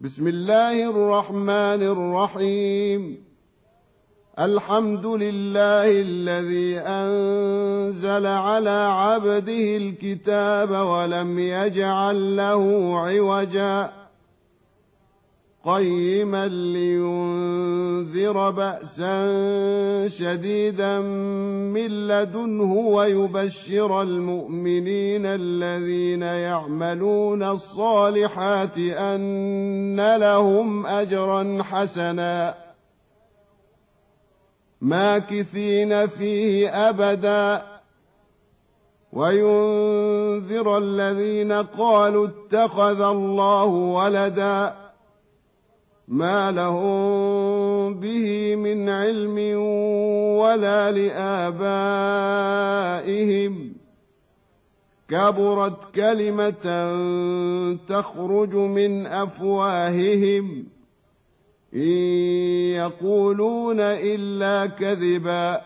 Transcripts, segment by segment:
بسم الله الرحمن الرحيم. الحمد لله الذي أنزل على عبده الكتاب ولم يجعل له عوجا قيما لينذر بأسا شديدا من لدنه ويبشر المؤمنين الذين يعملون الصالحات أن لهم أجرا حسنا ماكثين فيه أبدا وينذر الذين قالوا اتخذ الله ولدا ما لهم به من علم ولا لآبائهم كبرت كلمة تخرج من أفواههم إن يقولون إلا كذبا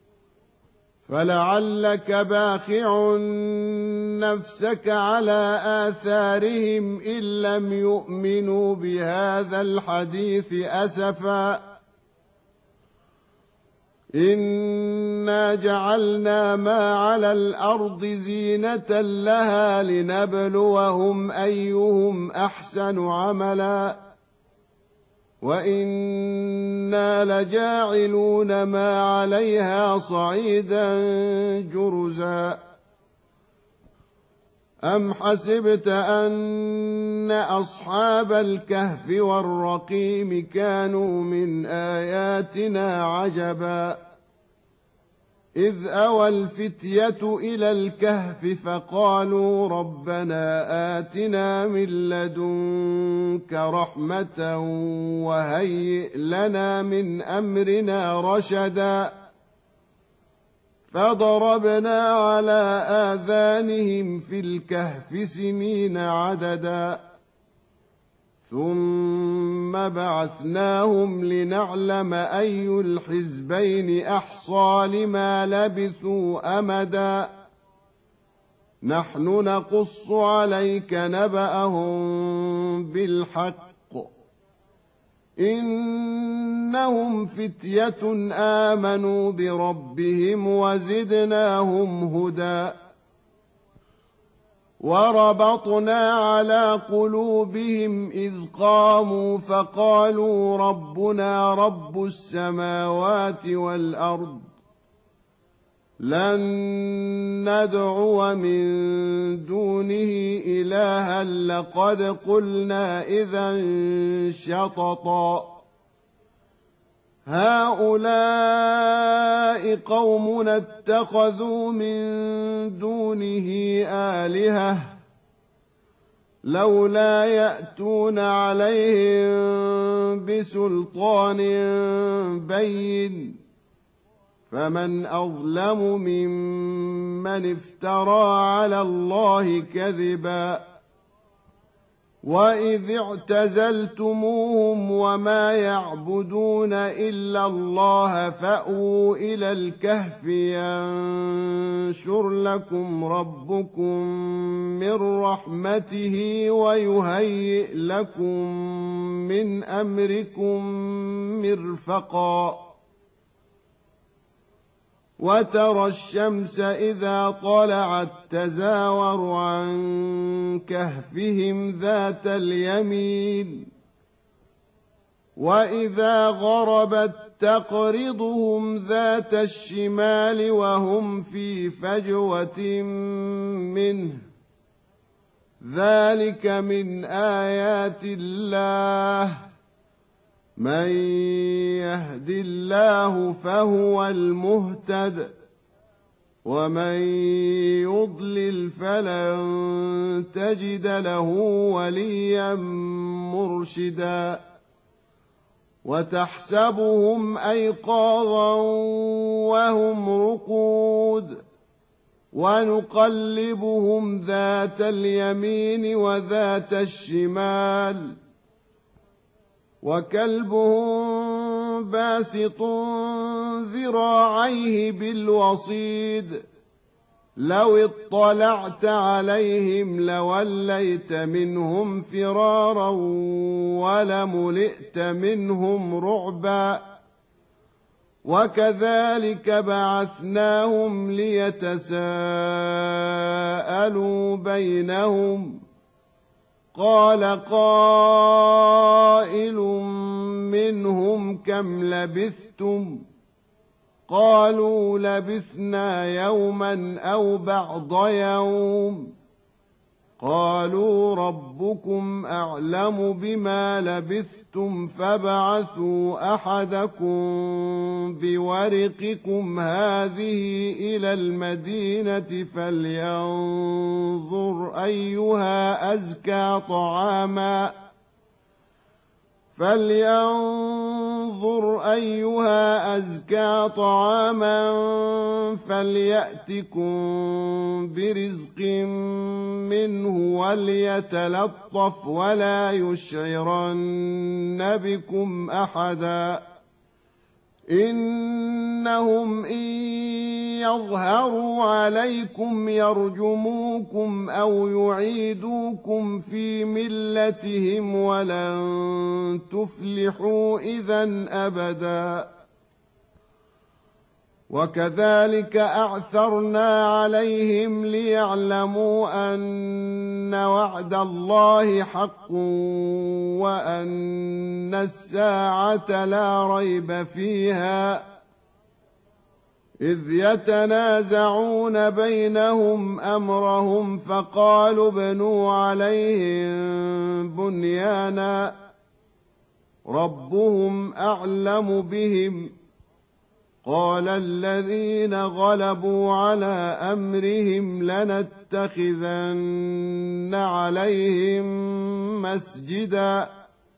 فلعلك باخع نفسك على آثارهم إن لم يؤمنوا بهذا الحديث أسفا إنا جعلنا ما على الأرض زينة لها لنبلوهم أيهم أحسن عملا وإنا لجاعلون ما عليها صعيدا جرزا أم حسبت أن أصحاب الكهف والرقيم كانوا من آياتنا عجبا إذ أوى الفتية إلى الكهف فقالوا ربنا آتنا من لدنك رحمة وهيئ لنا من أمرنا رشدا فضربنا على آذانهم في الكهف سنين عددا ثم بعثناهم لنعلم أي الحزبين أحصى لما لبثوا أمدا نحن نقص عليك نبأهم بالحق إنهم فتية آمنوا بربهم وزدناهم هدى وربطنا على قلوبهم إذ قاموا فقالوا ربنا رب السماوات والأرض لن ندعو من دونه إلها لقد قلنا إذا شططا هؤلاء قومنا اتخذوا من دونه آلهة لولا يأتون عليهم بسلطان بين فمن أظلم ممن افترى على الله كذبا وإذ اعتزلتموهم وما يعبدون إلا الله فأووا إلى الكهف ينشر لكم ربكم من رحمته ويهيئ لكم من أمركم مرفقا وترى الشمس إذا طلعت تزاور عن كهفهم ذات اليمين وإذا غربت تقرضهم ذات الشمال وهم في فجوة منه ذلك من آيات الله من يهد الله فهو المهتد ومن يضلل فلن تجد له وليا مرشدا وتحسبهم أيقاظا وهم رقود ونقلبهم ذات اليمين وذات الشمال وكلبهم باسط ذراعيه بالوصيد لو اطلعت عليهم لوليت منهم فرارا ولملئت منهم رعبا وكذلك بعثناهم ليتساءلوا بينهم قال قائل منهم كم لبثتم قالوا لبثنا يوما أو بعض يوم قالوا ربكم أعلم بما لبثتم فابعثوا أحدكم بورقكم هذه إلى المدينة فلينظر أيها أزكى طعاما فليأتكم برزق منه وليتلطف ولا يشعرن بكم أحدا إنهم إن يظهروا عليكم يرجموكم أو يعيدوكم في ملتهم ولن تفلحوا إذا أبدا وكذلك أعثرنا عليهم ليعلموا أن وعد الله حق وأن الساعة لا ريب فيها إذ يتنازعون بينهم أمرهم فقالوا ابنوا عليهم بنيانا ربهم أعلم بهم قال الذين غلبوا على أمرهم لنتخذن عليهم مسجدا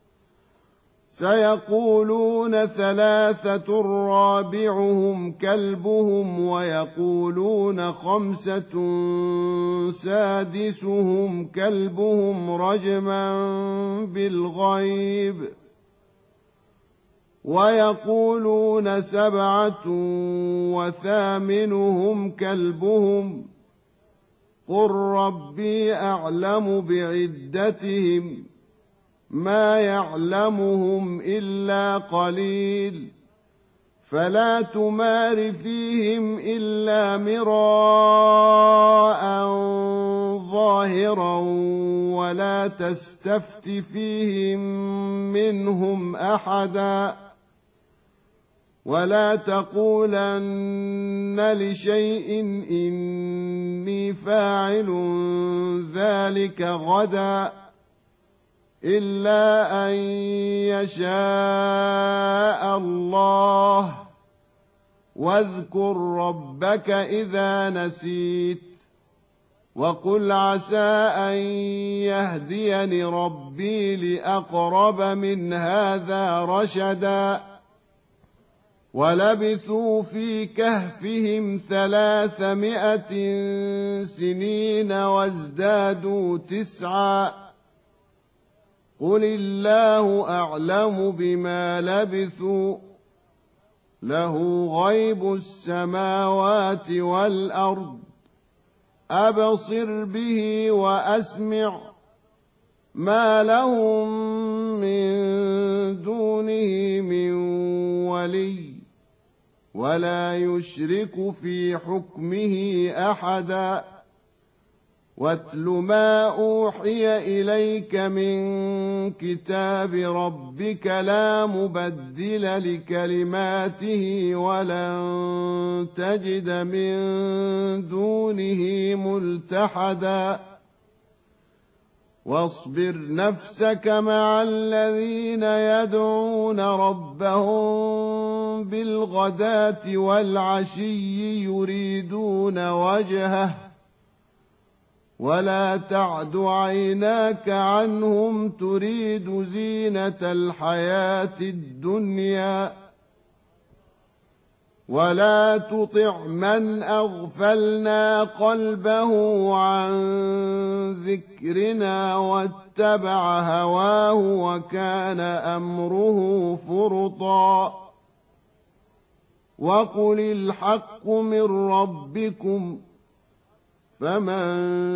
سيقولون ثلاثة رابعهم كلبهم ويقولون خمسة سادسهم كلبهم رجما بالغيب ويقولون سبعة وثامنهم كلبهم قل ربي أعلم بعدتهم ما يعلمهم إلا قليل فلا تمار فيهم إلا مراء ظاهرا ولا تستفت فيهم منهم أحدا ولا تقولن لشيء إني فاعل ذلك غدا إلا أن يشاء الله واذكر ربك إذا نسيت وقل عسى أن يهديني ربي لأقرب من هذا رشدا ولبثوا في كهفهم 300 سنين وازدادوا 9 قل الله أعلم بما لبثوا له غيب السماوات والأرض أبصر به وأسمع ما لهم من دونه من ولي ولا يشرك في حكمه أحدا واتل ما أوحي إليك من كتاب ربك لا مبدل لكلماته ولن تجد من دونه ملتحدا واصبر نفسك مع الذين يدعون ربهم بالغداة والعشي يريدون وجهه ولا تعد عيناك عنهم تريد زينة الحياة الدنيا ولا تطع من أغفلنا قلبه عن ذكرنا واتبع هواه وكان أمره فرطا وقل الحق من ربكم فمن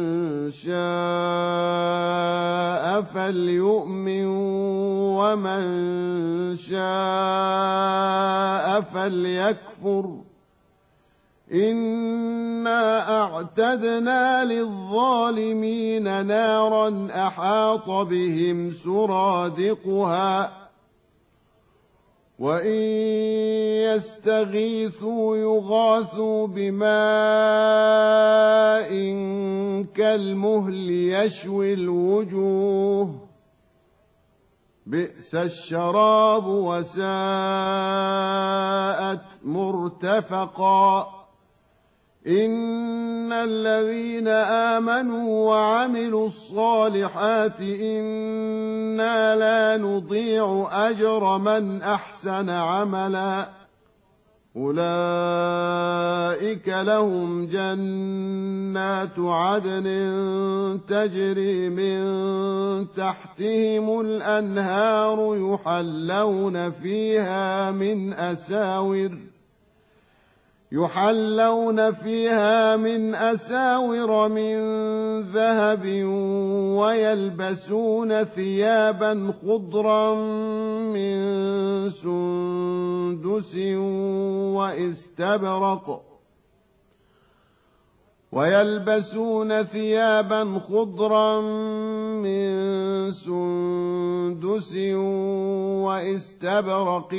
شاء فليؤمن ومن شاء فليكفر إنا أعتدنا للظالمين نارا أحاط بهم سرادقها وإن يستغيثوا يغاثوا بماء كالمهل يشوي الوجوه بئس الشراب وساءت مرتفقا إن الذين آمنوا وعملوا الصالحات إنا لا نضيع أجر من أحسن عملا أولئك لهم جنات عدن تجري من تحتهم الأنهار يحلون فيها من أساور من ذهب ويلبسون ثيابا خضرا من سندس واستبرق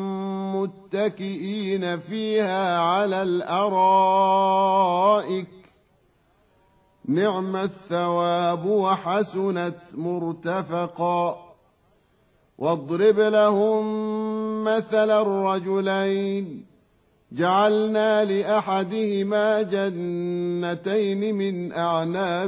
متكئين فيها على الأرائك نعم الثواب وحسنت مرتفقا واضرب لهم مثل الرجلين جعلنا لأحدهما جنتين من أعناب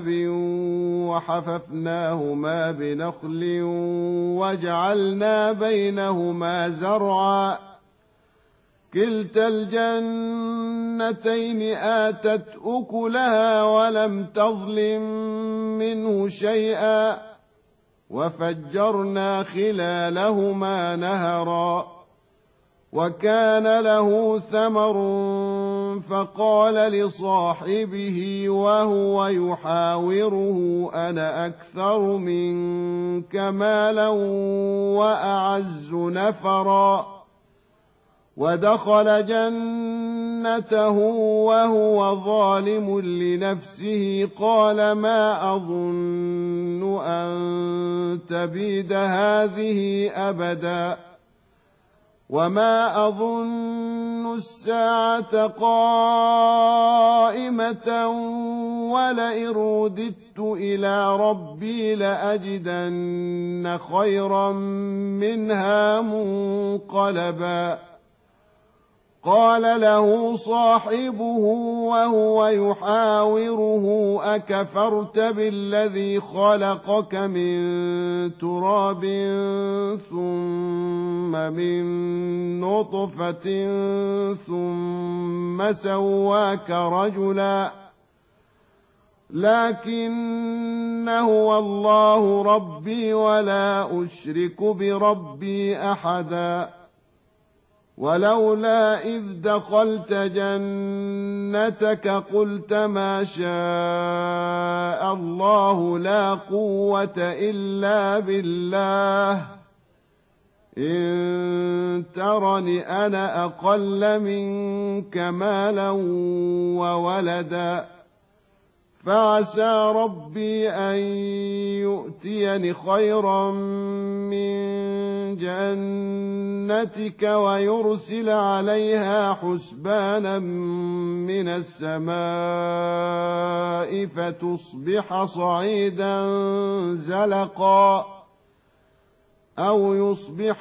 وحففناهما بنخل وجعلنا بينهما زرعا كلتا الجنتين آتت أكلها ولم تظلم منه شيئا وفجرنا خلالهما نهرا وكان له ثمر فقال لصاحبه وهو يحاوره أنا أكثر منك مالا وأعز نفرا ودخل جنته وهو ظالم لنفسه قال ما أظن أن تبيد هذه أبدا وما أظن الساعة قائمة ولئن رددت إلى ربي لأجدن خيرا منها منقلبا قال له صاحبه وهو يحاوره أكفرت بالذي خلقك من تراب ثم من نطفة ثم سواك رجلا لكن هو الله ربي ولا أشرك بربي أحدا ولولا إذ دخلت جنتك قلت ما شاء الله لا قوة إلا بالله إن ترني أنا أقل منك مالا وولدا فعسى ربي أن يؤتيني خيرا من جنتك ويرسل عليها حسبانا من السماء فتصبح صعيدا زلقا أو يصبح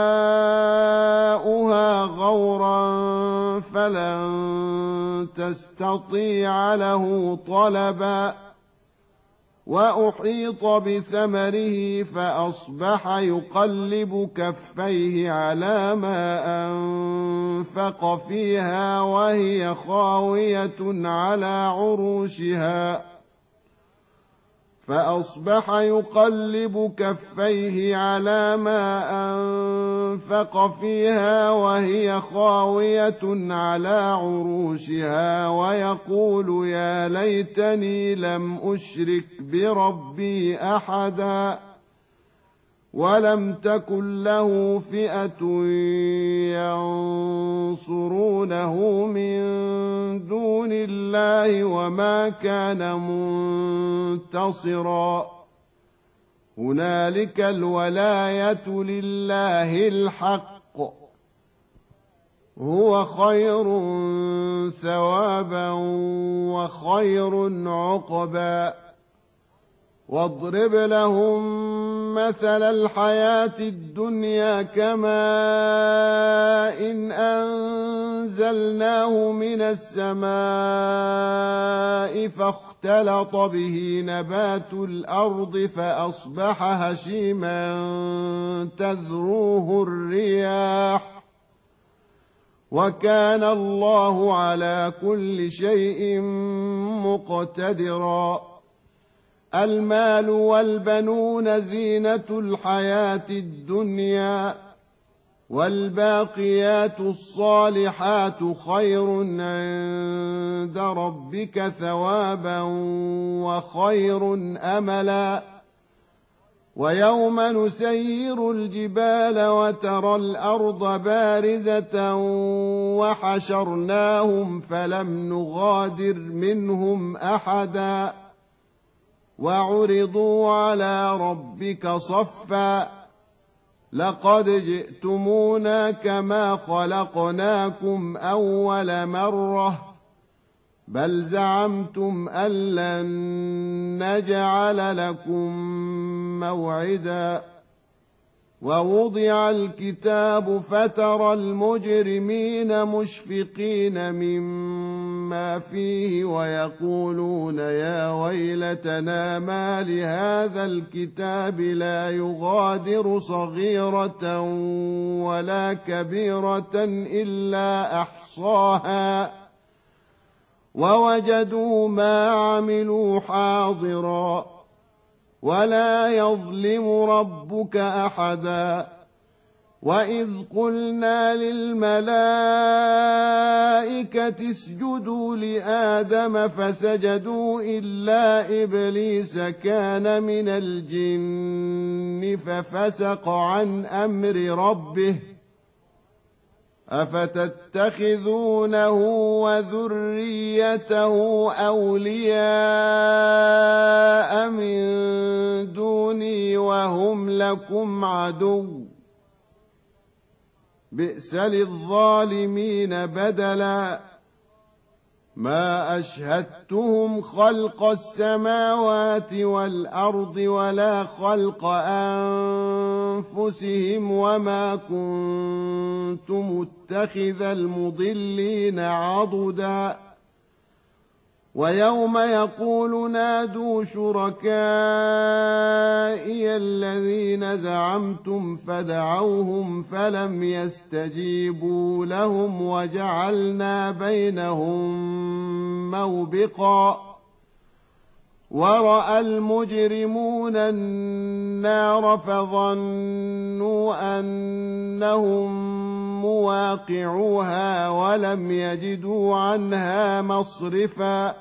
ماؤها غورا فلن تستطيع له طلبا وأحيط بثمره فأصبح يقلب كفيه على ما أنفق فيها وهي خاوية على عروشها فأصبح يقلب كفيه على ما أنفق فيها وهي خاوية على عروشها ويقول يا ليتني لم أشرك بربي أحدا ولم تكن له فئة ينصرونه من دون الله وما كان منتصرا هنالك الولاية لله الحق هو خير ثوابا وخير عقبا واضرب لهم مثل الحياة الدنيا كماء إن أنزلناه من السماء فاختلط به نبات الأرض فأصبح هشيما تذروه الرياح وكان الله على كل شيء مقتدرا المال والبنون زينة الحياة الدنيا والباقيات الصالحات خير عند ربك ثوابا وخير أملا ويوم نسير الجبال وترى الأرض بارزة وحشرناهم فلم نغادر منهم أحدا وعرضوا على ربك صفا لقد جئتمونا كما خلقناكم أول مرة بل زعمتم أن لن نجعل لكم موعدا ووضع الكتاب فترى المجرمين مشفقين مما فيه ويقولون يا ويلتنا ما لهذا الكتاب لا يغادر صغيرة ولا كبيرة إلا أحصاها ووجدوا ما عملوا حاضرا ولا يظلم ربك أحدا وإذ قلنا للملائكة اسجدوا لآدم فسجدوا إلا إبليس كان من الجن ففسق عن أمر ربه أفتتخذونه وذريته أولياء من دوني وهم لكم عدو بئس للظالمين بدلا ما أشهدتهم خلق السماوات والأرض ولا خلق أنفسهم وما كنت متخذ المضلين عضدا ويوم يقول نادوا شركائي الذين زعمتم فدعوهم فلم يستجيبوا لهم وجعلنا بينهم موبقا ورأى المجرمون النار فظنوا أنهم مواقعوها ولم يجدوا عنها مصرفا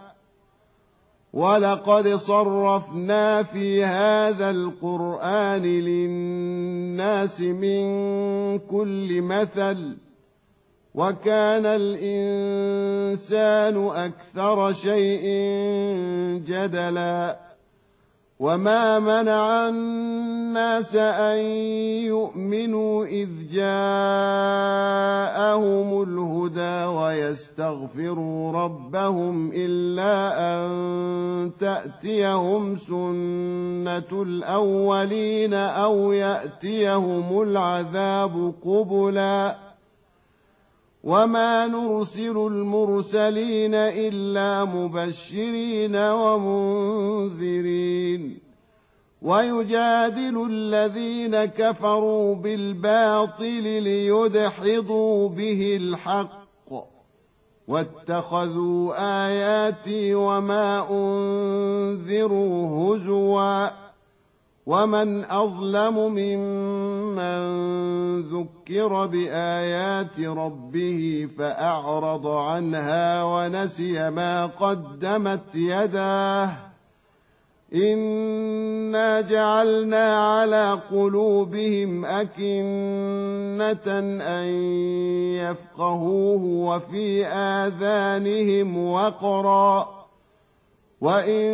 ولقد صرفنا في هذا القرآن للناس من كل مثل وكان الإنسان أكثر شيء جدلا وما منع الناس أن يؤمنوا إذ جاءهم الهدى ويستغفروا ربهم إلا أن تأتيهم سنة الأولين أو يأتيهم العذاب قبلا وما نرسل المرسلين إلا مبشرين ومنذرين ويجادل الذين كفروا بالباطل ليدحضوا به الحق واتخذوا آياتي وما أنذروا هزوا ومن أظلم ممن ذكر بآيات ربه فأعرض عنها ونسي ما قدمت يداه إنا جعلنا على قلوبهم أكنة أن يفقهوه وفي آذانهم وقرا وإن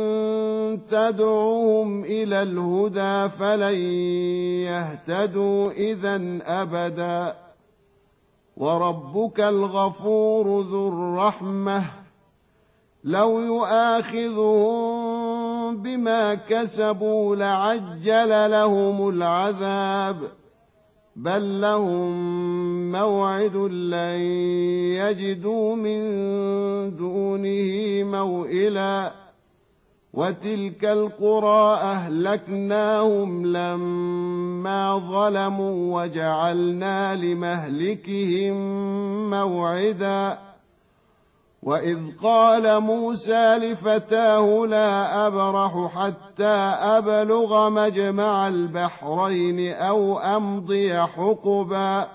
تدعوهم إلى الهدى فلن يهتدوا إذا أبدا وربك الغفور ذو الرحمة لو يؤاخذهم بما كسبوا لعجل لهم العذاب بل لهم موعد لن يجدوا من دونه موئلا وتلك القرى أهلكناهم لما ظلموا وجعلنا لمهلكهم موعدا وإذ قال موسى لفتاه لا أبرح حتى أبلغ مجمع البحرين أو أمضي حقبا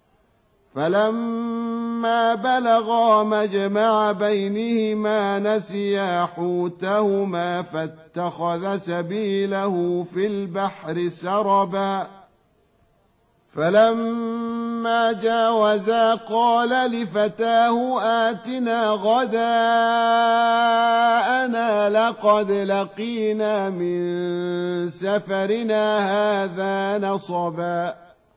فلما بلغا مجمع بينهما نسيا حوتهما فاتخذ سبيله في البحر سربا فلما جاوزا قال لفتاه آتنا غداءنا لقد لقينا من سفرنا هذا نصبا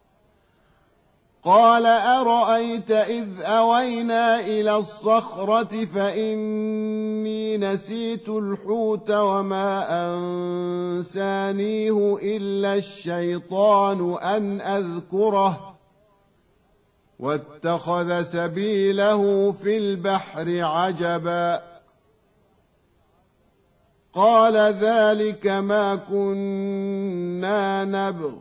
قال أرأيت إذ أوينا إلى الصخرة فإني نسيت الحوت وما أنسانيه إلا الشيطان أن أذكره واتخذ سبيله في البحر عجبا قال ذلك ما كنا نبغ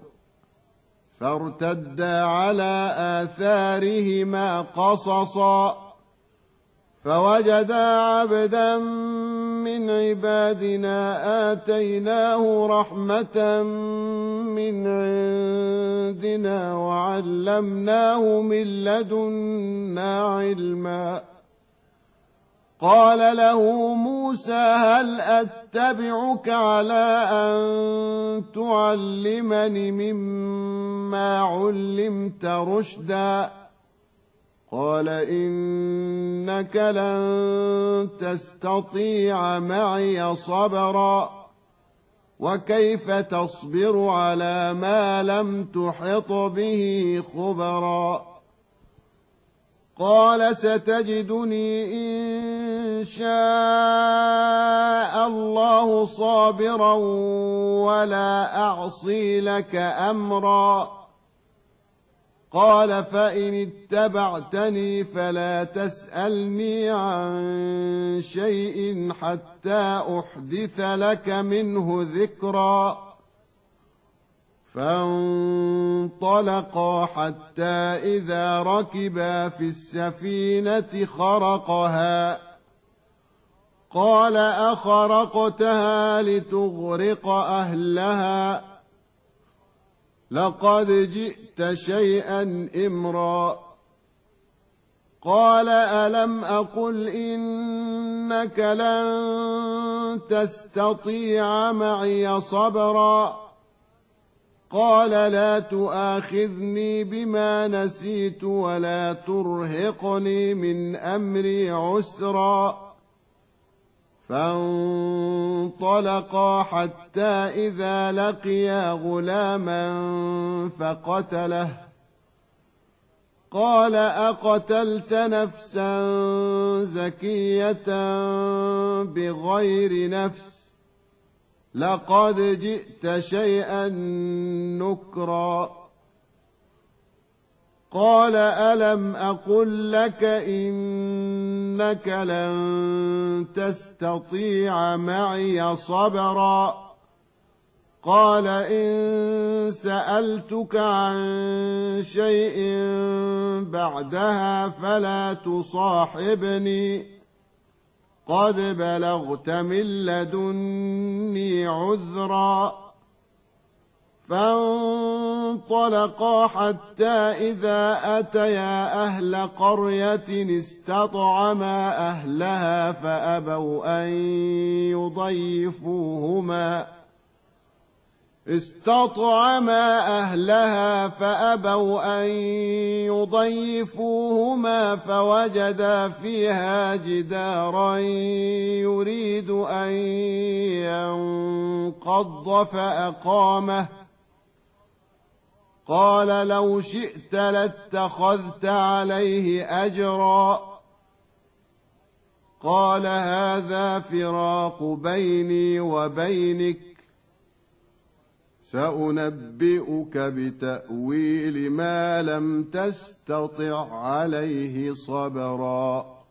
فارتدا على آثارهما قصصا فوجدا عبدا من عبادنا آتيناه رحمة من عندنا وعلمناه من لدنا علما قال له موسى هل أتبعك على أن تعلمني مما علمت رشدا قال إنك لن تستطيع معي صبرا وكيف تصبر على ما لم تحط به خبرا قال ستجدني إن شاء الله صابرا ولا أعصي لك أمرا قال فإن اتبعتني فلا تسألني عن شيء حتى أحدث لك منه ذكرا فانطلقا حتى إذا ركبا في السفينة خرقها قال أخرقتها لتغرق أهلها لقد جئت شيئا إمرا قال ألم أقل إنك لن تستطيع معي صبرا قال لا تؤاخذني بما نسيت ولا ترهقني من أمري عسرا فانطلقا حتى إذا لقيا غلاما فقتله قال أقتلت نفسا زكية بغير نفس لقد جئت شيئا نكرا قال ألم أقل لك إنك لن تستطيع معي صبرا قال إن سألتك عن شيء بعدها فلا تصاحبني قد بلغت من لدني عذرا فانطلقا حتى إذا أتيا أهل قرية استطعما أهلها فأبوا أن يضيفوهما فوجدا فيها جدارا يريد أن ينقض فأقامه قال لو شئت لاتخذت عليه أجرا قال هذا فراق بيني وبينك سأنبئك بتأويل ما لم تستطع عليه صبرا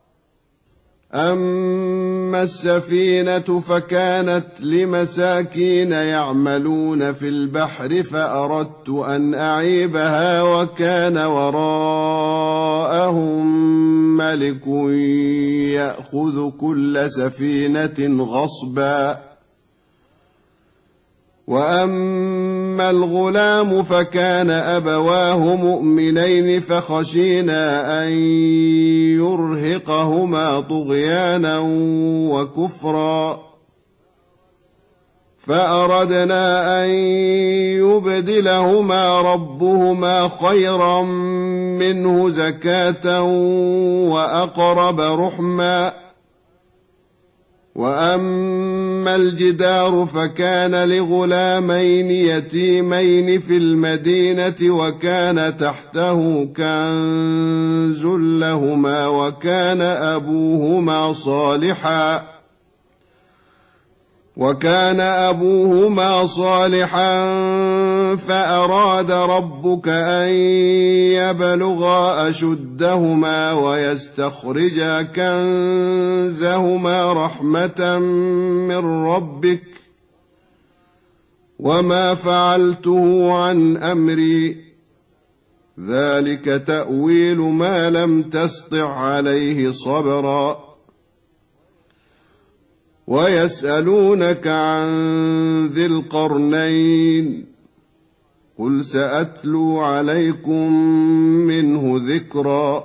أما السفينة فكانت لمساكين يعملون في البحر فأردت أن أعيبها وكان وراءهم ملك يأخذ كل سفينة غصبا وأما الغلام فكان أبواه مؤمنين فخشينا أن يرهقهما طغيانا وكفرا فأردنا أن يبدلهما ربهما خيرا منه زكاة وأقرب رحما وأما الجدار فكان لغلامين يتيمين في المدينة وكان تحته كنز لهما وكان أبوهما صالحا فأراد ربك أن يبلغا أشدهما ويستخرجا كنزهما رحمة من ربك وما فعلته عن أمري ذلك تأويل ما لم تسطع عليه صبرا ويسألونك عن ذي القرنين قل سأتلو عليكم منه ذكرا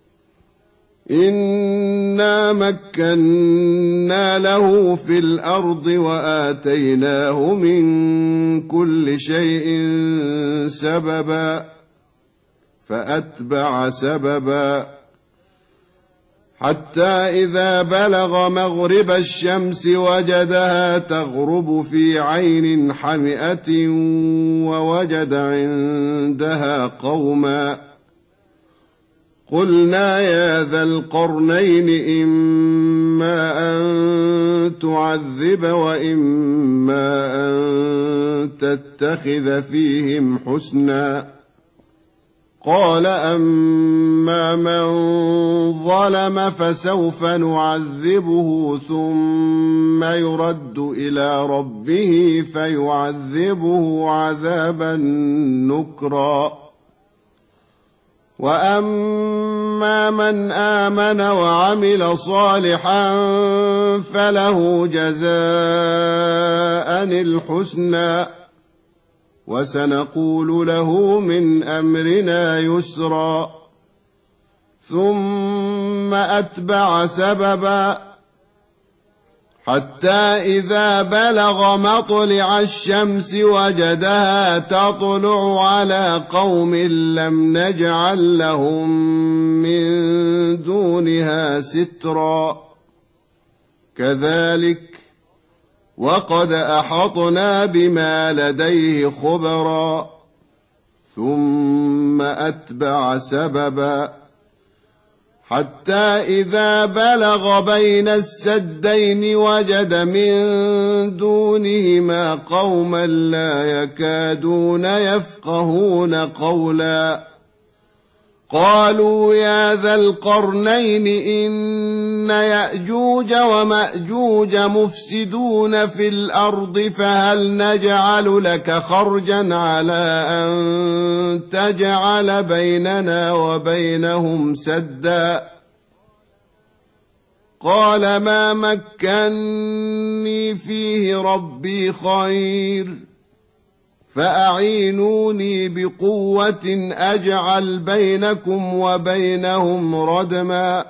إنا مكنا له في الأرض وآتيناه من كل شيء سببا فأتبع سببا حتى إذا بلغ مغرب الشمس وجدها تغرب في عين حمئة ووجد عندها قوما قلنا يا ذا القرنين إما أن تعذب وإما أن تتخذ فيهم حسنا قال أما من ظلم فسوف نعذبه ثم يرد إلى ربه فيعذبه عذابا نكرا وأما من آمن وعمل صالحا فله جزاء الحسنى وسنقول له من أمرنا يسرا ثم أتبع سببا حتى إذا بلغ مطلع الشمس وجدها تطلع على قوم لم نجعل لهم من دونها سترا كذلك وقد أحطنا بما لديه خبرا ثم أتبع سببا حتى إذا بلغ بين السدين وجد من دونهما قوما لا يكادون يفقهون قولا قالوا يا ذا القرنين إن يأجوج ومأجوج مفسدون في الأرض فهل نجعل لك خرجا على أن تجعل بيننا وبينهم سدا قال ما مكني فيه ربي خير فأعينوني بقوة أجعل بينكم وبينهم ردما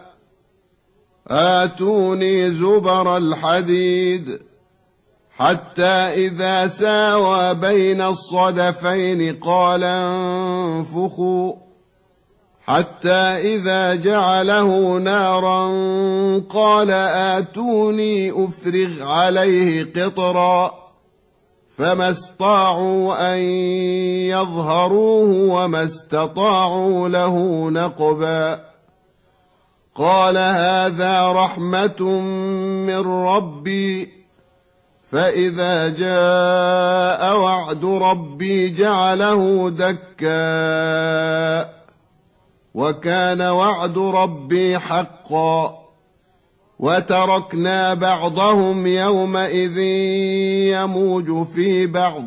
آتوني زبر الحديد حتى إذا ساوى بين الصدفين قال انفخوا حتى إذا جعله نارا قال آتوني أفرغ عليه قطرا فما استطاعوا أن يظهروه وما استطاعوا له نقبا قال هذا رحمة من ربي فإذا جاء وعد ربي جعله دكا وكان وعد ربي حقا وتركنا بعضهم يومئذ يموج في بعض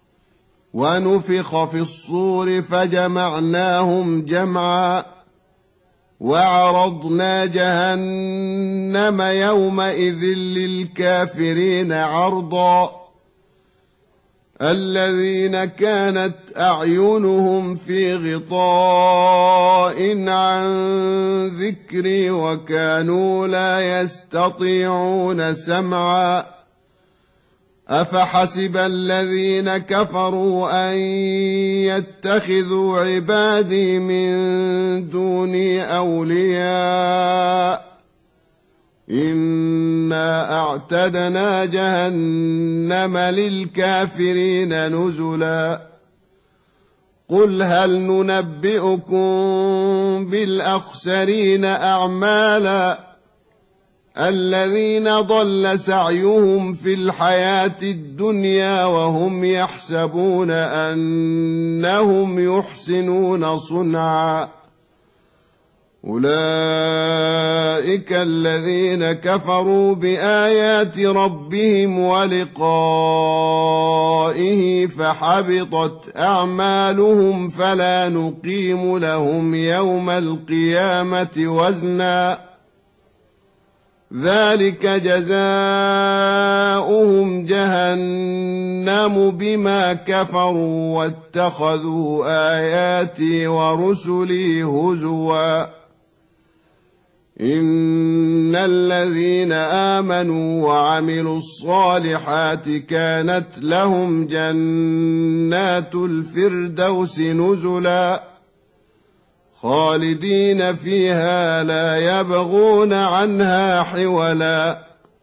ونفخ في الصور فجمعناهم جمعا وعرضنا جهنم يومئذ للكافرين عرضا الذين كانت أعينهم في غطاء عن ذكري وكانوا لا يستطيعون سمعا أفحسب الذين كفروا أن يتخذوا عبادي من دوني أولياء إنا أعتدنا جهنم للكافرين نزلا قل هل ننبئكم بالأخسرين أعمالا الذين ضل سعيهم في الحياة الدنيا وهم يحسبون أنهم يحسنون صنعا أولئك الذين كفروا بآيات ربهم ولقائه فحبطت أعمالهم فلا نقيم لهم يوم القيامة وزنا ذلك جزاؤهم جهنم بما كفروا واتخذوا آياتي ورسلي هزوا إن الذين آمنوا وعملوا الصالحات كانت لهم جنات الفردوس نزلا خالدين فيها لا يبغون عنها حولا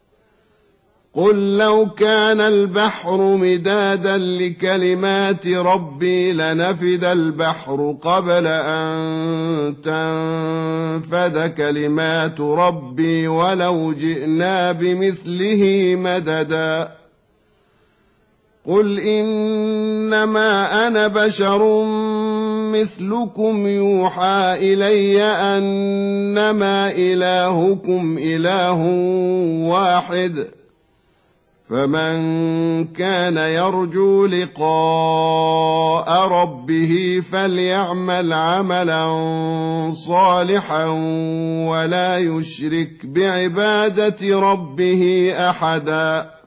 قل لو كان البحر مدادا لكلمات ربي لنفد البحر قبل أن تنفد كلمات ربي ولو جئنا بمثله مددا قل إنما أنا بشر مثلكم يوحى إلي أنما إلهكم إله واحد فمن كان يرجو لقاء ربه فليعمل عملا صالحا ولا يشرك بعبادة ربه أحدا